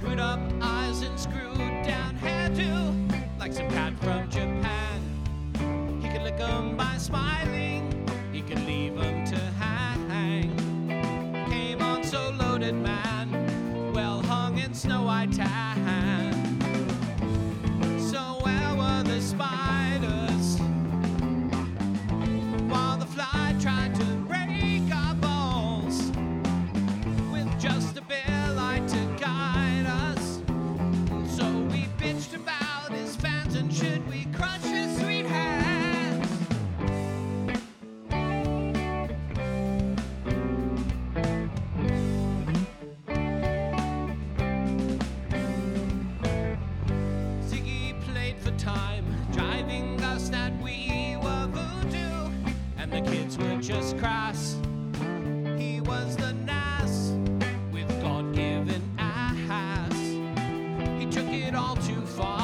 Screwed up eyes and screwed down hairdo, like some cat from Japan. He could lick 'em by smiling, he could leave 'em to hang. Came on so loaded, man, well hung in snow-white tan. So where were the spiders while the fly tried to break our balls with just a bare light to guide us? So we bitched about his fans, and should we crush his sweet hands? Ziggy played for time, driving us that we were voodoo, and the kids were just crass. He was the nass with God-given ass. He took it all too far.